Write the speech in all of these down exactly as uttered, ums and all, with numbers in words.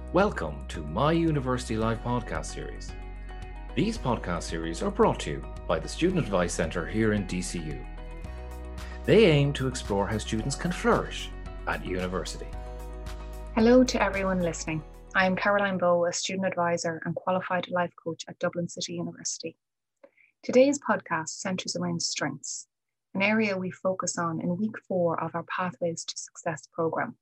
Welcome to My University Live podcast series. These podcast series are brought to you by the Student Advice Centre here in D C U. They aim to explore how students can flourish at university. Hello to everyone listening. I am Caroline Bowe, a student advisor and qualified life coach at Dublin City University. Today's podcast centres around strengths, an area we focus on in week four of our Pathways to Success programme.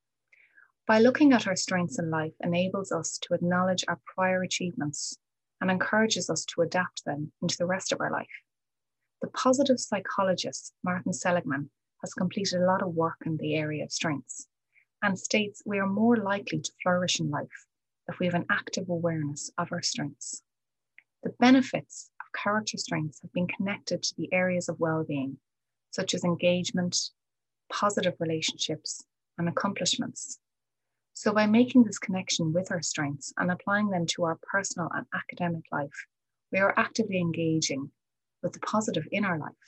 By looking at our strengths in life enables us to acknowledge our prior achievements and encourages us to adapt them into the rest of our life. The positive psychologist Martin Seligman has completed a lot of work in the area of strengths and states we are more likely to flourish in life if we have an active awareness of our strengths. The benefits of character strengths have been connected to the areas of well-being, such as engagement, positive relationships, and accomplishments. So by making this connection with our strengths and applying them to our personal and academic life, we are actively engaging with the positive in our life.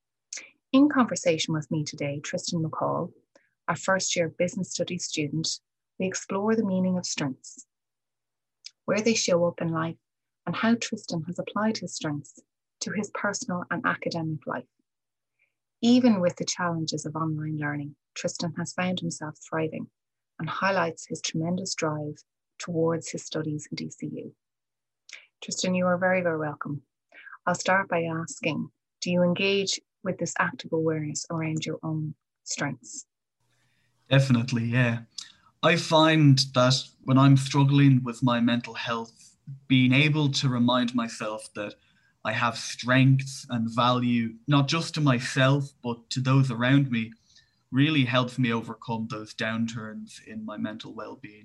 In conversation with me today, Tristan McCall, our first year business studies student, we explore the meaning of strengths, where they show up in life, and how Tristan has applied his strengths to his personal and academic life. Even with the challenges of online learning, Tristan has found himself thriving and highlights his tremendous drive towards his studies in D C U. Tristan, you are very, very welcome. I'll start by asking, do you engage with this active awareness around your own strengths? Definitely, yeah. I find that when I'm struggling with my mental health, being able to remind myself that I have strengths and value, not just to myself, but to those around me, really helps me overcome those downturns in my mental well-being.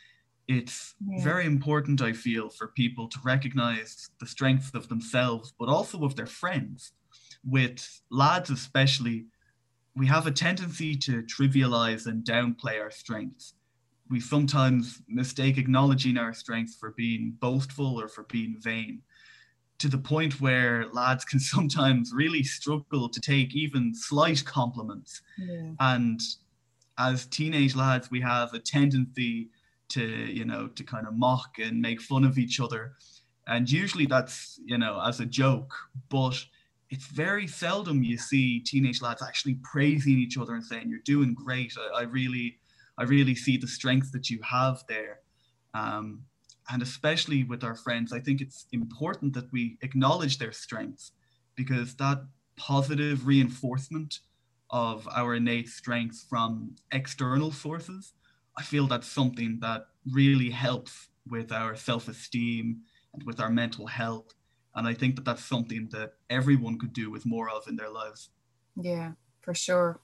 It's yeah. very important, I feel, for people to recognize the strengths of themselves, but also of their friends. With lads especially, we have a tendency to trivialize and downplay our strengths. We sometimes mistake acknowledging our strengths for being boastful or for being vain, to the point where lads can sometimes really struggle to take even slight compliments. Yeah. And as teenage lads, we have a tendency to, you know, to kind of mock and make fun of each other. And usually that's, you know, as a joke, but it's very seldom you see teenage lads actually praising each other and saying, you're doing great. I, I really, I really see the strength that you have there. Um, And especially with our friends, I think it's important that we acknowledge their strengths, because that positive reinforcement of our innate strengths from external sources, I feel that's something that really helps with our self-esteem and with our mental health. And I think that that's something that everyone could do with more of in their lives. Yeah, for sure.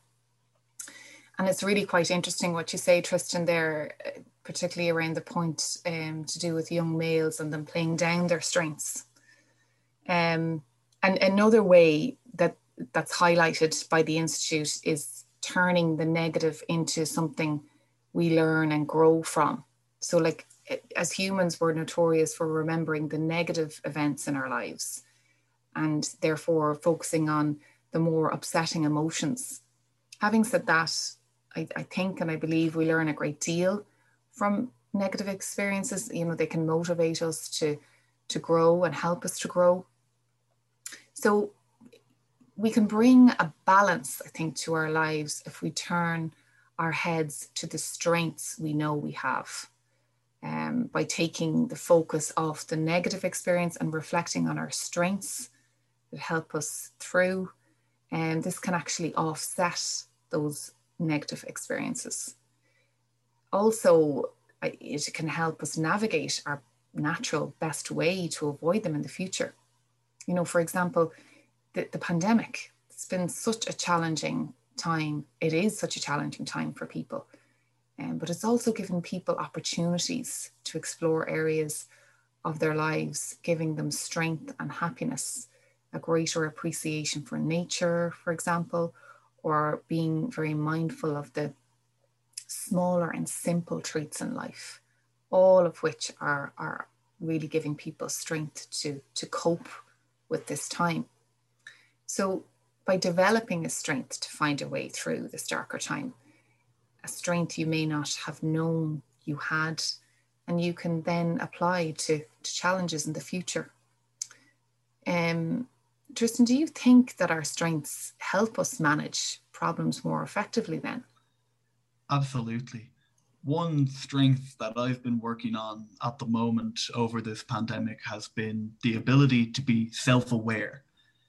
And it's really quite interesting what you say, Tristan, there, particularly around the point um, to do with young males and them playing down their strengths. Um, and another way that that's highlighted by the Institute is turning the negative into something we learn and grow from. So like as humans, we're notorious for remembering the negative events in our lives and therefore focusing on the more upsetting emotions. Having said that, I, I think and I believe we learn a great deal from negative experiences. You know, they can motivate us to, to grow and help us to grow. So we can bring a balance, I think, to our lives if we turn our heads to the strengths we know we have, um, by taking the focus off the negative experience and reflecting on our strengths that help us through. And this can actually offset those negative experiences. Also, it can help us navigate our natural best way to avoid them in the future. You know, for example, the, the pandemic, it's been such a challenging time. It is such a challenging time for people. Um, but it's also given people opportunities to explore areas of their lives, giving them strength and happiness, a greater appreciation for nature, for example, or being very mindful of the smaller and simple treats in life, all of which are, are really giving people strength to, to cope with this time. So by developing a strength to find a way through this darker time, a strength you may not have known you had, and you can then apply to, to challenges in the future. Um, Tristan, do you think that our strengths help us manage problems more effectively then? Absolutely. One strength that I've been working on at the moment over this pandemic has been the ability to be self-aware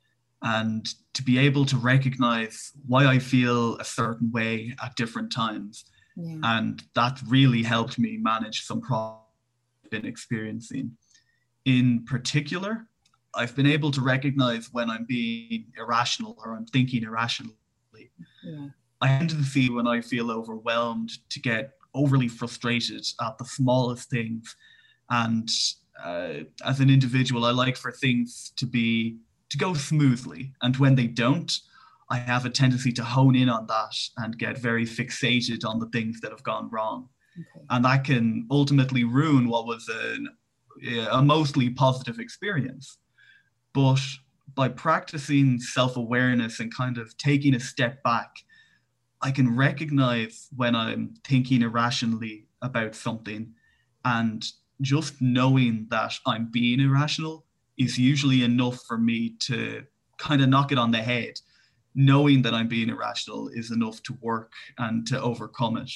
and to be able to recognize why I feel a certain way at different times. Yeah. And that really helped me manage some problems I've been experiencing. In particular, I've been able to recognize when I'm being irrational or I'm thinking irrationally. Yeah. I tend to see when I feel overwhelmed to get overly frustrated at the smallest things. And uh, as an individual, I like for things to be to go smoothly. And when they don't, I have a tendency to hone in on that and get very fixated on the things that have gone wrong. Okay. And that can ultimately ruin what was an, a mostly positive experience. But by practicing self-awareness and kind of taking a step back, I can recognize when I'm thinking irrationally about something, and just knowing that I'm being irrational is usually enough for me to kind of knock it on the head. Knowing that I'm being irrational is enough to work and to overcome it.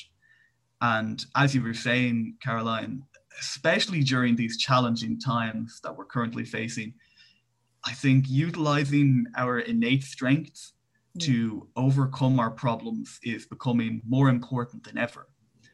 And as you were saying, Caroline, especially during these challenging times that we're currently facing, I think utilizing our innate strengths Yeah. to overcome our problems is becoming more important than ever.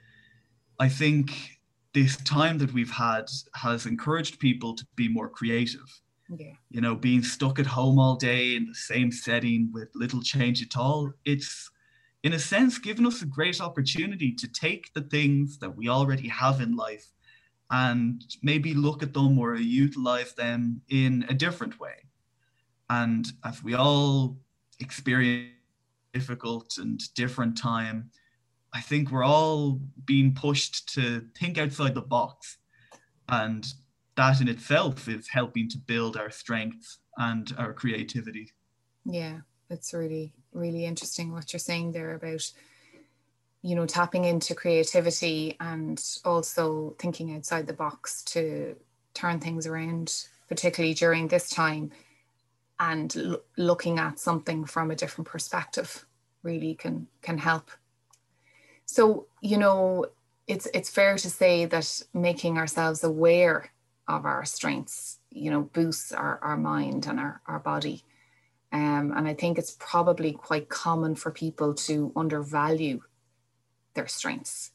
I think this time that we've had has encouraged people to be more creative. Yeah. You know, being stuck at home all day in the same setting with little change at all, it's in a sense given us a great opportunity to take the things that we already have in life and maybe look at them or utilize them in a different way. And as we all experience difficult and different time, I think we're all being pushed to think outside the box. And that in itself is helping to build our strength and our creativity. Yeah, it's really, really interesting what you're saying there about, you know, tapping into creativity and also thinking outside the box to turn things around, particularly during this time, and l- looking at something from a different perspective really can can help. So, you know, it's it's fair to say that making ourselves aware of our strengths, you know, boosts our, our mind and our, our body. Um, and I think it's probably quite common for people to undervalue their strengths.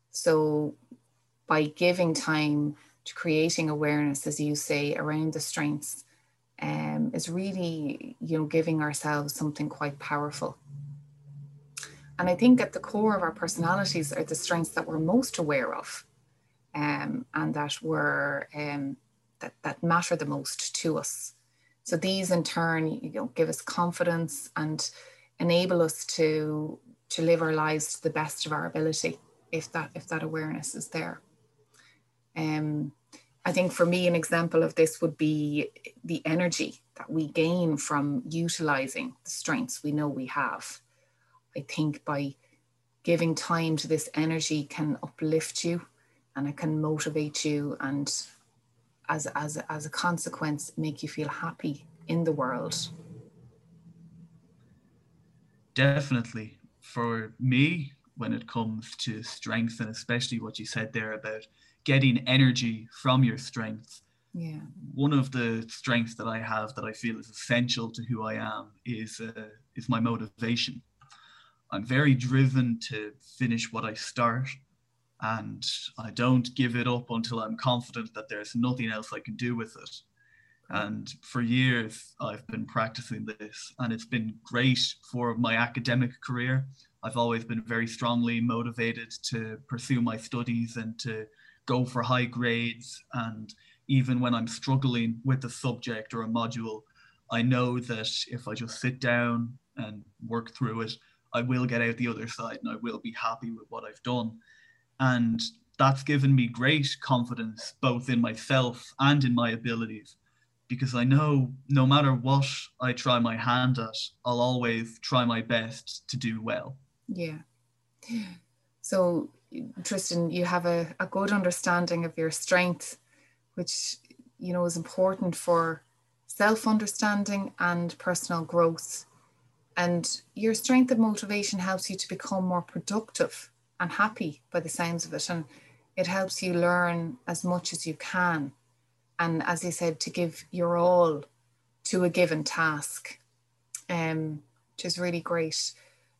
So by giving time to creating awareness, as you say, around the strengths, um, is really, you know, giving ourselves something quite powerful. And I think at the core of our personalities are the strengths that we're most aware of, um, and that we're um, that that matter the most to us. So these in turn, you know, give us confidence and enable us to to live our lives to the best of our ability, if that if that awareness is there. Um, I think for me, an example of this would be the energy that we gain from utilizing the strengths we know we have. I think by giving time to this energy can uplift you and it can motivate you, and as, as, as a consequence, make you feel happy in the world. Definitely. For me, when it comes to strength, and especially what you said there about getting energy from your strengths, Yeah. one of the strengths that I have that I feel is essential to who I am is uh, is my motivation. I'm very driven to finish what I start, and I don't give it up until I'm confident that there's nothing else I can do with it. And for years, I've been practicing this, and it's been great for my academic career. I've always been very strongly motivated to pursue my studies and to go for high grades. And even when I'm struggling with a subject or a module, I know that if I just sit down and work through it, I will get out the other side and I will be happy with what I've done. And that's given me great confidence, both in myself and in my abilities, because I know no matter what I try my hand at, I'll always try my best to do well. Yeah. So Tristan, you have a, a good understanding of your strength, which, you know, is important for self-understanding and personal growth. And your strength and motivation helps you to become more productive and happy by the sounds of it. And it helps you learn as much as you can. And as you said, to give your all to a given task, um, which is really great.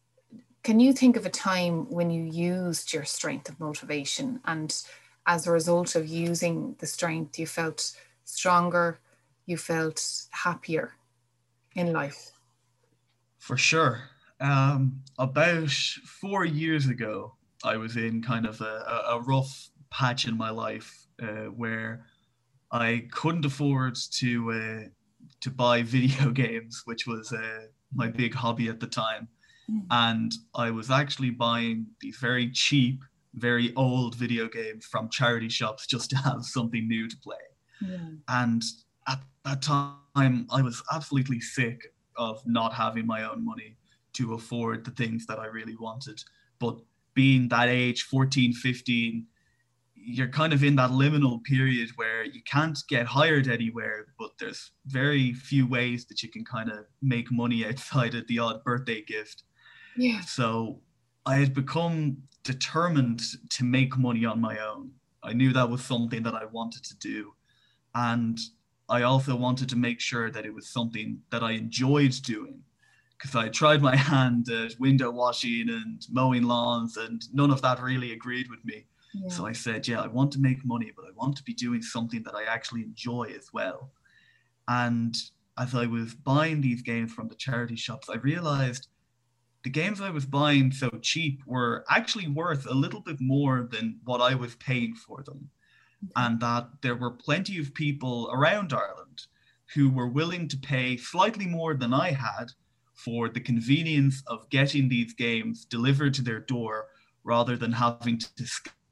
Can you think of a time when you used your strength of motivation, and as a result of using the strength, you felt stronger, you felt happier in life? For sure. Um, about four years ago, I was in kind of a, a rough patch in my life uh, where I couldn't afford to uh, to buy video games, which was uh, my big hobby at the time. Mm. And I was actually buying these very cheap, very old video games from charity shops just to have something new to play. Yeah. And at that time, I was absolutely sick of not having my own money to afford the things that I really wanted. But being that age, fourteen, fifteen, you're kind of in that liminal period where you can't get hired anywhere, but there's very few ways that you can kind of make money outside of the odd birthday gift. Yeah. So I had become determined to make money on my own. I knew that was something that I wanted to do. And I also wanted to make sure that it was something that I enjoyed doing, because I tried my hand at window washing and mowing lawns, and none of that really agreed with me. Yeah. So I said, yeah, I want to make money, but I want to be doing something that I actually enjoy as well. And as I was buying these games from the charity shops, I realized the games I was buying so cheap were actually worth a little bit more than what I was paying for them. Okay. And that there were plenty of people around Ireland who were willing to pay slightly more than I had for the convenience of getting these games delivered to their door rather than having to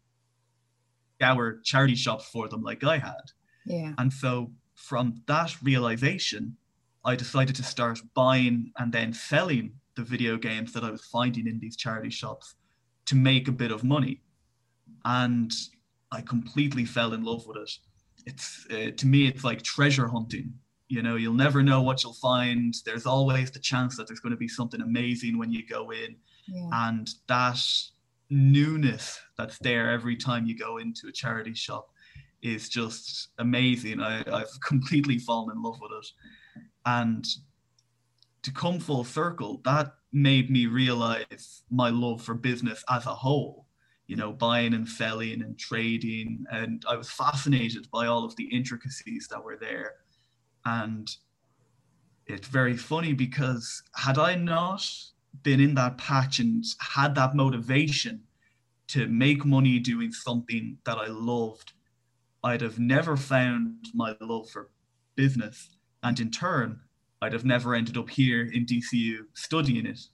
scour charity shops for them like I had. Yeah. And so from that realization, I decided to start buying and then selling the video games that I was finding in these charity shops to make a bit of money. And I completely fell in love with it. It's uh, to me, it's like treasure hunting. You know, you'll never know what you'll find. There's always the chance that there's going to be something amazing when you go in. Yeah. And that newness that's there every time you go into a charity shop is just amazing. I, I've completely fallen in love with it. And to come full circle, that made me realize my love for business as a whole, you know, buying and selling and trading. And I was fascinated by all of the intricacies that were there. And it's very funny because had I not been in that patch and had that motivation to make money doing something that I loved, I'd have never found my love for business. And in turn, I'd have never ended up here in D C U studying it.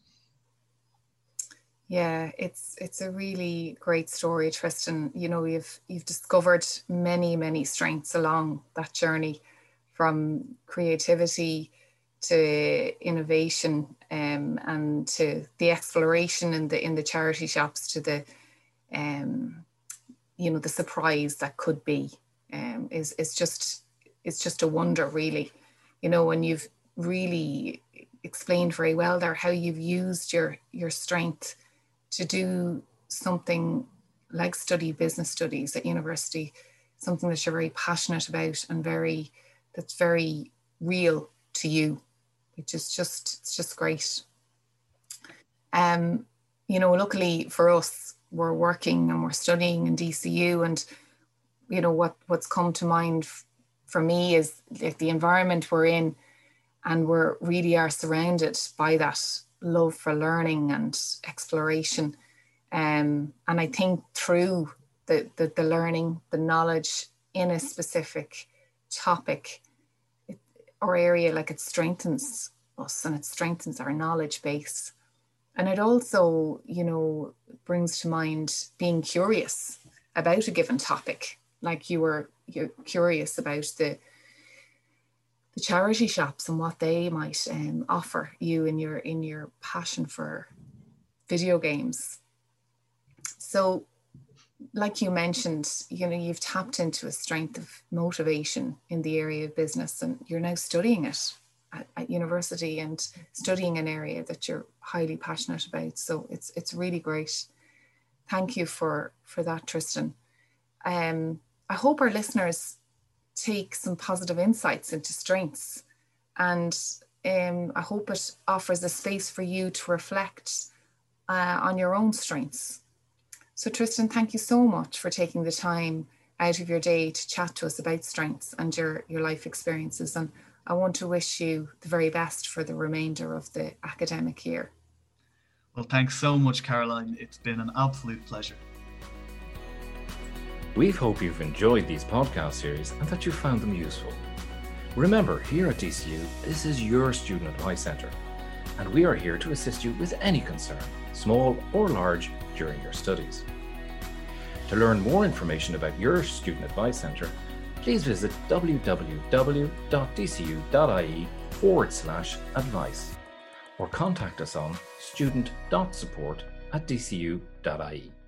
Yeah, it's it's a really great story, Tristan. You know, you've you've discovered many, many strengths along that journey, from creativity to innovation, um, and to the exploration in the in the charity shops, to the um, you know, the surprise that could be. Um, is is just it's just a wonder, really. You know, and you've really explained very well there how you've used your your strength to do something like study business studies at university, something that you're very passionate about and very that's very real to you, which is just it's just great. Um, you know, luckily for us, we're working and we're studying in D C U, and you know what what's come to mind f- for me is like the environment we're in. And we're really are surrounded by that love for learning and exploration. Um, and I think through the, the, the learning, the knowledge in a specific topic it, or area, like it strengthens us and it strengthens our knowledge base. And it also, you know, brings to mind being curious about a given topic. Like you were you're curious about the the charity shops and what they might um, offer you in your in your passion for video games. So like you mentioned, you know, you've tapped into a strength of motivation in the area of business, and you're now studying it at, at university and studying an area that you're highly passionate about. So it's it's really great. Thank you for, for that, Tristan. Um, I hope our listeners take some positive insights into strengths, and um, I hope it offers a space for you to reflect uh, on your own strengths. So Tristan, thank you so much for taking the time out of your day to chat to us about strengths and your, your life experiences. And I want to wish you the very best for the remainder of the academic year. Well, thanks so much, Caroline. It's been an absolute pleasure. We hope you've enjoyed these podcast series and that you found them useful. Remember, here at D C U, this is your Student Advice Centre, and we are here to assist you with any concern, small or large, during your studies. To learn more information about your Student Advice Centre, please visit w w w dot d c u dot i e forward slash advice or contact us on student dot support at d c u dot i e.